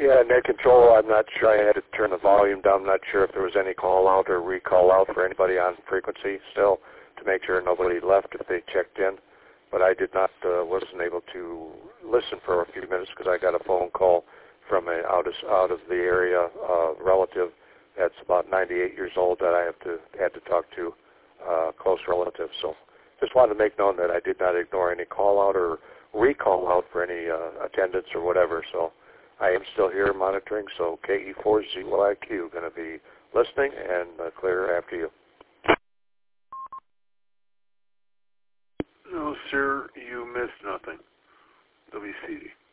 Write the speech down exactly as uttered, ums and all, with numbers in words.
Yeah, net control, I'm not sure. I had to turn the volume down. I'm not sure if there was any call out or recall out for anybody on frequency still to make sure nobody left if they checked in. But I did not, uh, wasn't able to listen for a few minutes because I got a phone call from a out of, out of the area uh, relative that's about ninety-eight years old that I have to had to talk to, uh, close relative. So just wanted to make known that I did not ignore any call out or recall out for any uh, attendance or whatever. So I am still here monitoring. So K E four Z Y Q going to be listening and uh, clear after you. No, sir, you missed nothing. W C D.